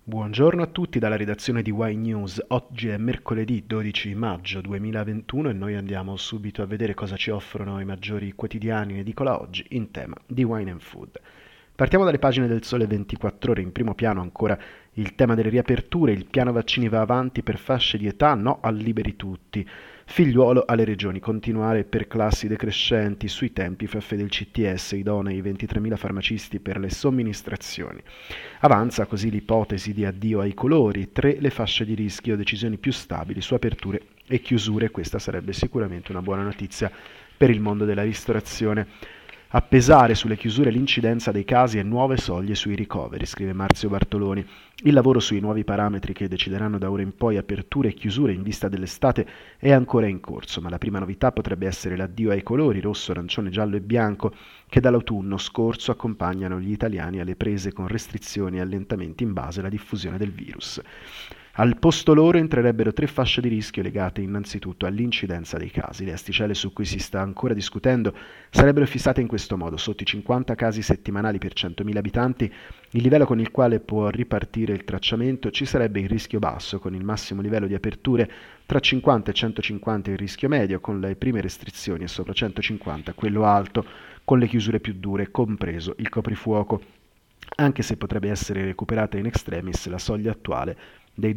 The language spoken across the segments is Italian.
Buongiorno a tutti dalla redazione di Wine News. Oggi è mercoledì 12 maggio 2021 e noi andiamo subito a vedere cosa ci offrono i maggiori quotidiani in edicola oggi in tema di wine and food. Partiamo dalle pagine del Sole 24 Ore, in primo piano ancora il tema delle riaperture, il piano vaccini va avanti per fasce di età, no al liberi tutti. Figliuolo alle regioni, continuare per classi decrescenti, sui tempi fa fede il CTS, idonei 23.000 farmacisti per le somministrazioni. Avanza così l'ipotesi di addio ai colori, 3 le fasce di rischio, decisioni più stabili su aperture e chiusure, questa sarebbe sicuramente una buona notizia per il mondo della ristorazione. A pesare sulle chiusure l'incidenza dei casi e nuove soglie sui ricoveri, scrive Marzio Bartoloni. Il lavoro sui nuovi parametri che decideranno da ora in poi aperture e chiusure in vista dell'estate è ancora in corso, ma la prima novità potrebbe essere l'addio ai colori rosso, arancione, giallo e bianco che dall'autunno scorso accompagnano gli italiani alle prese con restrizioni e allentamenti in base alla diffusione del virus. Al posto loro entrerebbero 3 fasce di rischio legate innanzitutto all'incidenza dei casi. Le asticelle su cui si sta ancora discutendo sarebbero fissate in questo modo: sotto i 50 casi settimanali per 100.000 abitanti, il livello con il quale può ripartire il tracciamento, ci sarebbe il rischio basso, con il massimo livello di aperture tra 50 e 150 il rischio medio, con le prime restrizioni, e sopra 150 quello alto, con le chiusure più dure, compreso il coprifuoco, anche se potrebbe essere recuperata in extremis la soglia attuale dei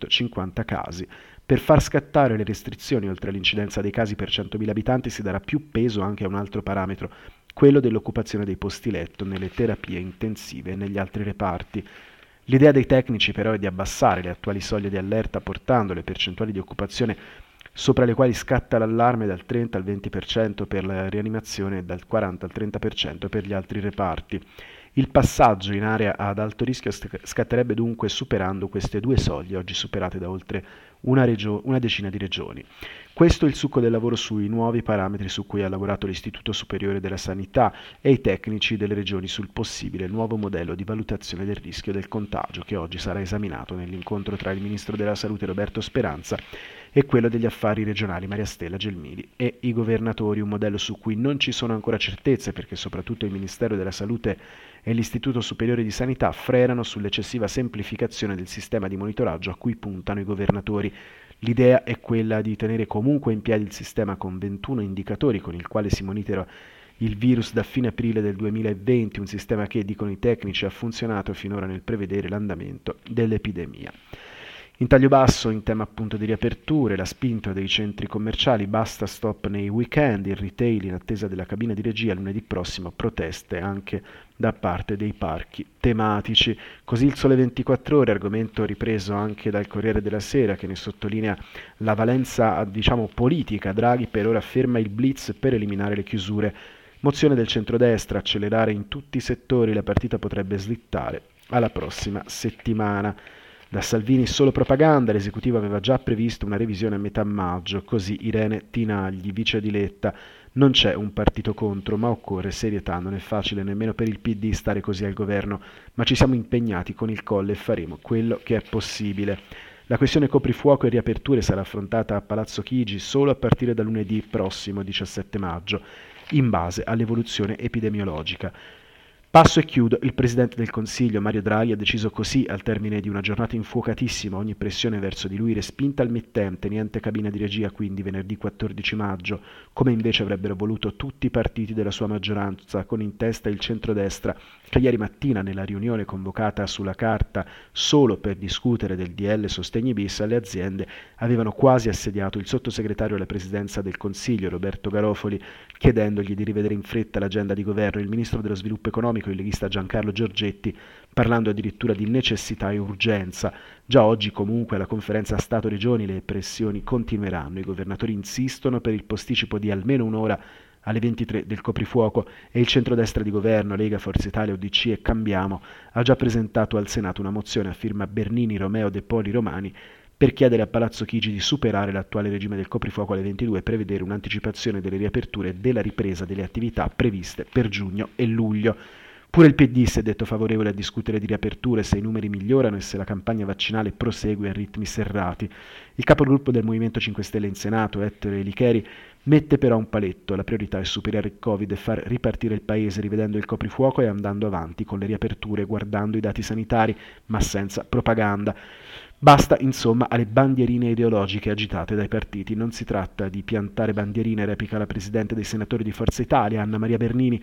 250 casi. Per far scattare le restrizioni oltre all'incidenza dei casi per 100.000 abitanti si darà più peso anche a un altro parametro, quello dell'occupazione dei posti letto nelle terapie intensive e negli altri reparti. L'idea dei tecnici però è di abbassare le attuali soglie di allerta portando le percentuali di occupazione sopra le quali scatta l'allarme dal 30 al 20% per la rianimazione e dal 40 al 30% per gli altri reparti. Il passaggio in area ad alto rischio scatterebbe dunque superando queste 2 soglie, oggi superate da oltre una decina di regioni. Questo è il succo del lavoro sui nuovi parametri su cui ha lavorato l'Istituto Superiore della Sanità e i tecnici delle regioni sul possibile nuovo modello di valutazione del rischio del contagio, che oggi sarà esaminato nell'incontro tra il Ministro della Salute Roberto Speranza e quello degli affari regionali Maria Stella Gelmini e i governatori, un modello su cui non ci sono ancora certezze perché soprattutto il Ministero della Salute e l'Istituto Superiore di Sanità frenano sull'eccessiva semplificazione del sistema di monitoraggio a cui puntano i governatori. L'idea è quella di tenere comunque in piedi il sistema con 21 indicatori con il quale si monitora il virus da fine aprile del 2020, un sistema che, dicono i tecnici, ha funzionato finora nel prevedere l'andamento dell'epidemia. In taglio basso, in tema appunto di riaperture, la spinta dei centri commerciali, basta stop nei weekend, il retail in attesa della cabina di regia lunedì prossimo, proteste anche da parte dei parchi tematici. Così il Sole 24 Ore, argomento ripreso anche dal Corriere della Sera, che ne sottolinea la valenza, diciamo, politica. Draghi per ora ferma il blitz per eliminare le chiusure. Mozione del centrodestra, accelerare in tutti i settori, la partita potrebbe slittare alla prossima settimana. Da Salvini solo propaganda, l'esecutivo aveva già previsto una revisione a metà maggio, così Irene Tinagli, vice di Letta. Non c'è un partito contro, ma occorre serietà, non è facile nemmeno per il PD stare così al governo, ma ci siamo impegnati con il Colle e faremo quello che è possibile. La questione coprifuoco e riaperture sarà affrontata a Palazzo Chigi solo a partire da lunedì prossimo 17 maggio, in base all'evoluzione epidemiologica. Passo e chiudo, il Presidente del Consiglio Mario Draghi ha deciso così, al termine di una giornata infuocatissima, ogni pressione verso di lui respinta al mittente, niente cabina di regia quindi venerdì 14 maggio, come invece avrebbero voluto tutti i partiti della sua maggioranza, con in testa il centrodestra, che ieri mattina nella riunione convocata sulla carta solo per discutere del DL Sostegni bis alle aziende avevano quasi assediato il sottosegretario alla Presidenza del Consiglio Roberto Garofoli, chiedendogli di rivedere in fretta l'agenda di governo. Il Ministro dello Sviluppo Economico, il leghista Giancarlo Giorgetti, parlando addirittura di necessità e urgenza. Già oggi comunque alla conferenza Stato-Regioni le pressioni continueranno, i governatori insistono per il posticipo di almeno un'ora alle 23 del coprifuoco e il centrodestra di governo, Lega, Forza Italia, UDC e Cambiamo, ha già presentato al Senato una mozione a firma Bernini, Romeo, De Poli, Romani per chiedere a Palazzo Chigi di superare l'attuale regime del coprifuoco alle 22 e prevedere un'anticipazione delle riaperture e della ripresa delle attività previste per giugno e luglio. Pure il PD si è detto favorevole a discutere di riaperture se i numeri migliorano e se la campagna vaccinale prosegue a ritmi serrati. Il capogruppo del Movimento 5 Stelle in Senato, Ettore Licheri, Mette però un paletto: la priorità è superare il Covid e far ripartire il paese rivedendo il coprifuoco e andando avanti con le riaperture, guardando i dati sanitari, ma senza propaganda. Basta, insomma, alle bandierine ideologiche agitate dai partiti. Non si tratta di piantare bandierine, replica la presidente dei senatori di Forza Italia, Anna Maria Bernini.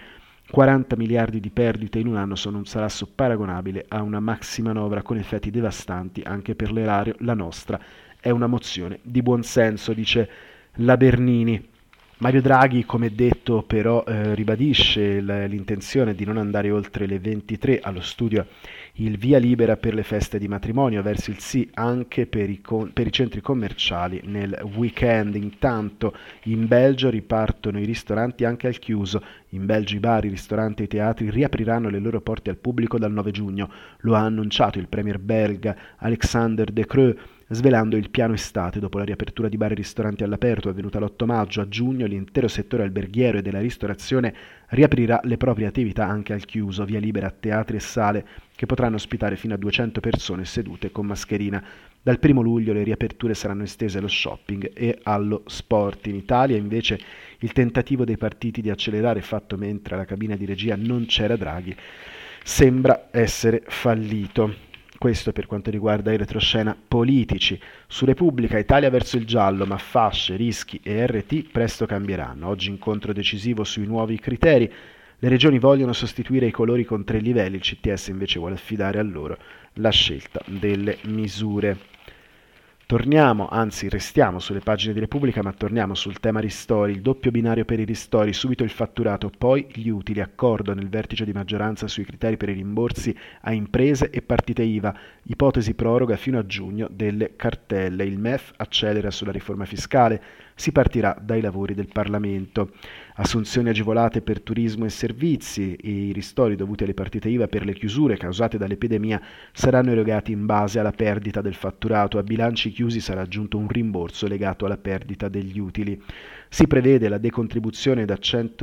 40 miliardi di perdite in un anno sono un salasso paragonabile a una maximanovra con effetti devastanti anche per l'erario. La nostra è una mozione di buonsenso, dice la Bernini. Mario Draghi, come detto, però ribadisce l'intenzione di non andare oltre le 23 allo studio il via libera per le feste di matrimonio, verso il sì anche per i centri commerciali nel weekend. Intanto in Belgio ripartono i ristoranti anche al chiuso. In Belgio i bar, i ristoranti e i teatri riapriranno le loro porte al pubblico dal 9 giugno. Lo ha annunciato il premier belga Alexander De Croo, svelando il piano estate. Dopo la riapertura di bar e ristoranti all'aperto avvenuta l'8 maggio, a giugno l'intero settore alberghiero e della ristorazione riaprirà le proprie attività anche al chiuso, via libera a teatri e sale che potranno ospitare fino a 200 persone sedute con mascherina. Dal 1 luglio le riaperture saranno estese allo shopping e allo sport. In Italia invece il tentativo dei partiti di accelerare, fatto mentre alla cabina di regia non c'era Draghi, sembra essere fallito. Questo per quanto riguarda i retroscena politici. Su Repubblica, Italia verso il giallo, ma fasce, rischi e RT presto cambieranno. Oggi incontro decisivo sui nuovi criteri. Le regioni vogliono sostituire i colori con 3 livelli, il CTS invece vuole affidare a loro la scelta delle misure. Torniamo, anzi restiamo sulle pagine di Repubblica, ma torniamo sul tema ristori, il doppio binario per i ristori, subito il fatturato, poi gli utili, accordo nel vertice di maggioranza sui criteri per i rimborsi a imprese e partite IVA, ipotesi proroga fino a giugno delle cartelle, il MEF accelera sulla riforma fiscale, si partirà dai lavori del Parlamento. Assunzioni agevolate per turismo e servizi, i ristori dovuti alle partite IVA per le chiusure causate dall'epidemia saranno erogati in base alla perdita del fatturato, a bilanci chiusi sarà aggiunto un rimborso legato alla perdita degli utili. Si prevede la decontribuzione dal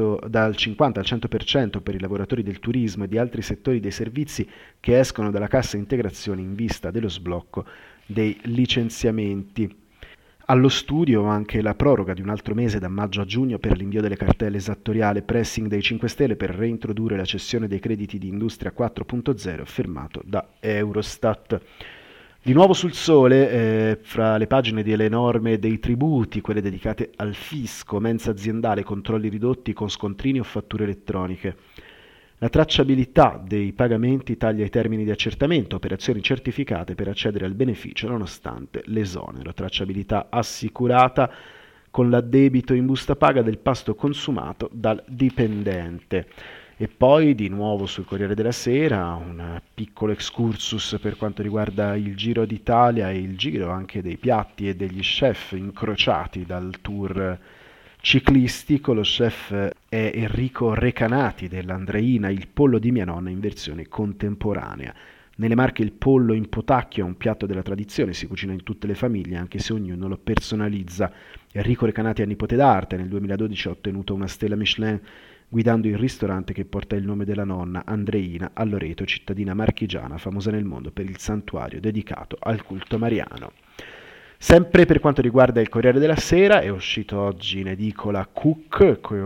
50 al 100% per i lavoratori del turismo e di altri settori dei servizi che escono dalla cassa integrazione in vista dello sblocco dei licenziamenti. Allo studio anche la proroga di un altro mese da maggio a giugno per l'invio delle cartelle esattoriale, pressing dei 5 Stelle per reintrodurre la cessione dei crediti di Industria 4.0 firmato da Eurostat. Di nuovo sul Sole, fra le pagine delle norme dei tributi, quelle dedicate al fisco, mensa aziendale, controlli ridotti con scontrini o fatture elettroniche. La tracciabilità dei pagamenti taglia i termini di accertamento, operazioni certificate per accedere al beneficio nonostante l'esonero. Tracciabilità assicurata con l'addebito in busta paga del pasto consumato dal dipendente. E poi di nuovo sul Corriere della Sera un piccolo excursus per quanto riguarda il Giro d'Italia e il giro anche dei piatti e degli chef incrociati dal tour ciclistico. Lo chef è Enrico Recanati dell'Andreina, il pollo di mia nonna in versione contemporanea. Nelle Marche il pollo in potacchio è un piatto della tradizione, si cucina in tutte le famiglie anche se ognuno lo personalizza. Enrico Recanati è nipote d'arte, nel 2012 ha ottenuto una stella Michelin guidando il ristorante che porta il nome della nonna, Andreina, a Loreto, cittadina marchigiana famosa nel mondo per il santuario dedicato al culto mariano. Sempre per quanto riguarda il Corriere della Sera, è uscito oggi in edicola Cook, con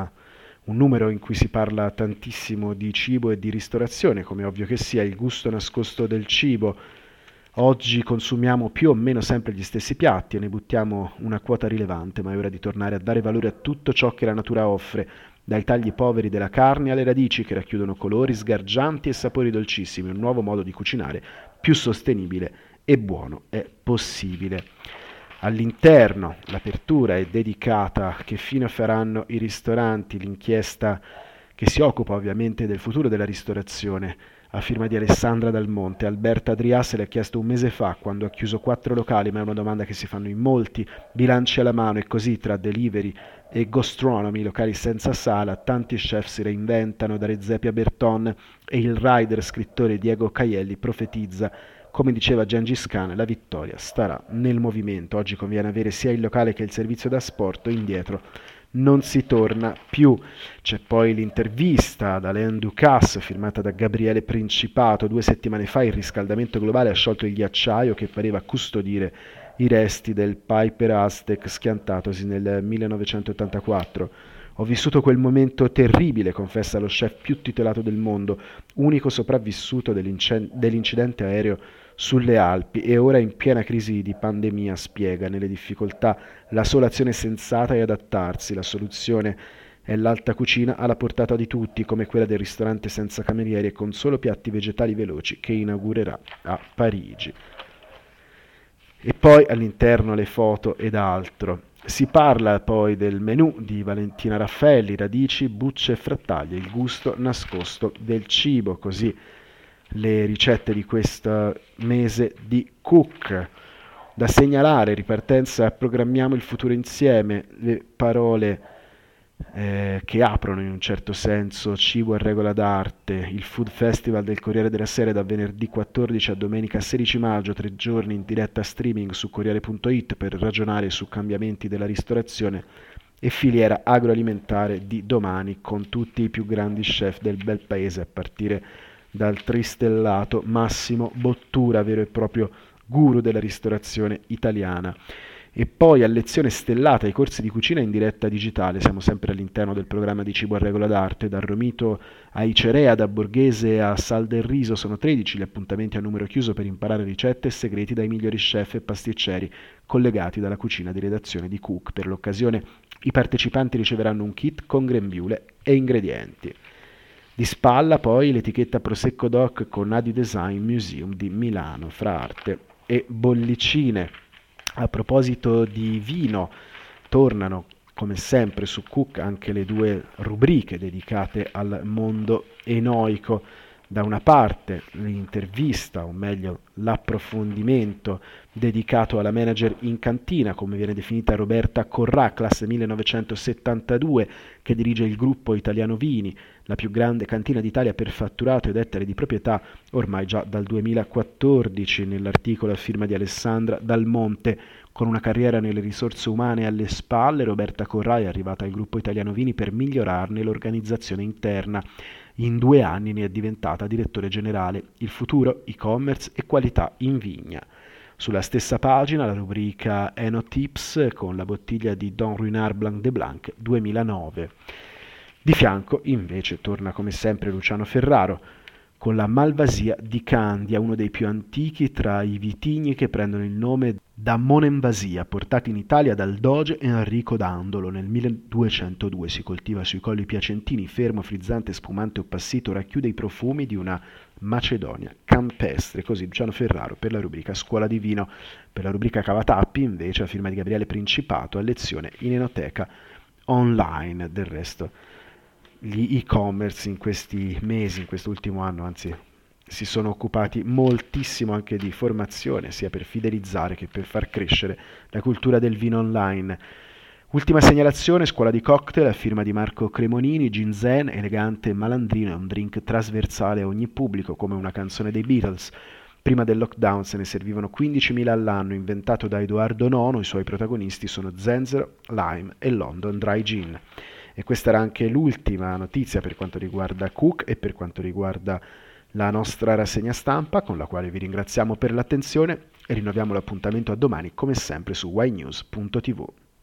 un numero in cui si parla tantissimo di cibo e di ristorazione, come ovvio che sia, il gusto nascosto del cibo. Oggi consumiamo più o meno sempre gli stessi piatti e ne buttiamo una quota rilevante, ma è ora di tornare a dare valore a tutto ciò che la natura offre, dai tagli poveri della carne alle radici che racchiudono colori sgargianti e sapori dolcissimi. Un nuovo modo di cucinare più sostenibile e buono è possibile. All'interno l'apertura è dedicata a che fine faranno i ristoranti, l'inchiesta che si occupa ovviamente del futuro della ristorazione, a firma di Alessandra Dal Monte. Alberta Adrià se l'ha chiesto un mese fa quando ha chiuso 4 locali, ma è una domanda che si fanno in molti, bilanci alla mano, e così tra delivery e gastronomy, locali senza sala, tanti chef si reinventano, da Redzepi a Berton, e il rider scrittore Diego Caielli profetizza: come diceva Gengis Khan, la vittoria starà nel movimento. Oggi conviene avere sia il locale che il servizio da sport, indietro non si torna più. C'è poi l'intervista da Alain Ducasse firmata da Gabriele Principato. 2 settimane fa il riscaldamento globale ha sciolto il ghiacciaio che pareva custodire i resti del Piper Aztec schiantatosi nel 1984. Ho vissuto quel momento terribile, confessa lo chef più titolato del mondo, unico sopravvissuto dell'incidente aereo sulle Alpi, e ora in piena crisi di pandemia spiega nelle difficoltà la sola azione sensata è adattarsi, la soluzione è l'alta cucina alla portata di tutti, come quella del ristorante senza camerieri e con solo piatti vegetali veloci che inaugurerà a Parigi. E poi all'interno le foto ed altro. Si parla poi del menù di Valentina Raffaelli, radici, bucce e frattaglie, il gusto nascosto del cibo, così le ricette di questo mese di Cook. Da segnalare, ripartenza, programmiamo il futuro insieme, le parole che aprono in un certo senso Cibo a regola d'arte, il Food Festival del Corriere della Sera da venerdì 14 a domenica 16 maggio, 3 giorni in diretta streaming su Corriere.it per ragionare su cambiamenti della ristorazione e filiera agroalimentare di domani con tutti i più grandi chef del bel paese a partire dal tristellato Massimo Bottura, vero e proprio guru della ristorazione italiana. E poi a lezione stellata i corsi di cucina in diretta digitale, siamo sempre all'interno del programma di Cibo a regola d'arte, da Romito a Icerea, da Borghese a Sal del Riso, sono 13 gli appuntamenti a numero chiuso per imparare ricette e segreti dai migliori chef e pasticceri collegati dalla cucina di redazione di Cook. Per l'occasione i partecipanti riceveranno un kit con grembiule e ingredienti. Di spalla poi l'etichetta Prosecco Doc con Adi Design Museum di Milano, fra arte e bollicine. A proposito di vino, tornano come sempre su Cook anche le 2 rubriche dedicate al mondo enoico. Da una parte l'intervista, o meglio l'approfondimento dedicato alla manager in cantina, come viene definita Roberta Corrà, classe 1972, che dirige il gruppo Italiano Vini, la più grande cantina d'Italia per fatturato ed ettari di proprietà, ormai già dal 2014, nell'articolo a firma di Alessandra Dal Monte. Con una carriera nelle risorse umane alle spalle, Roberta Corrà è arrivata al gruppo Italiano Vini per migliorarne l'organizzazione interna. In 2 anni ne è diventata direttore generale, il futuro, e-commerce e qualità in vigna. Sulla stessa pagina la rubrica Eno Tips con la bottiglia di Don Ruinart Blanc de Blanc 2009. Di fianco invece torna come sempre Luciano Ferraro con la Malvasia di Candia, uno dei più antichi tra i vitigni che prendono il nome da Monemvasia, portati in Italia dal doge Enrico Dandolo nel 1202. Si coltiva sui colli piacentini, fermo, frizzante, spumante o passito, racchiude i profumi di una Macedonia campestre. Così Luciano Ferraro per la rubrica Scuola di Vino. Per la rubrica Cavatappi invece a firma di Gabriele Principato, a lezione in enoteca online. Del resto gli e-commerce in questi mesi, in quest'ultimo anno, anzi, si sono occupati moltissimo anche di formazione, sia per fidelizzare che per far crescere la cultura del vino online. Ultima segnalazione, Scuola di Cocktail, a firma di Marco Cremonini, Gin Zen, elegante e malandrino, è un drink trasversale a ogni pubblico, come una canzone dei Beatles. Prima del lockdown se ne servivano 15.000 all'anno, inventato da Edoardo IX, i suoi protagonisti sono zenzero, lime e London Dry Gin. E questa era anche l'ultima notizia per quanto riguarda Cook e per quanto riguarda la nostra rassegna stampa, con la quale vi ringraziamo per l'attenzione e rinnoviamo l'appuntamento a domani come sempre su ynews.tv.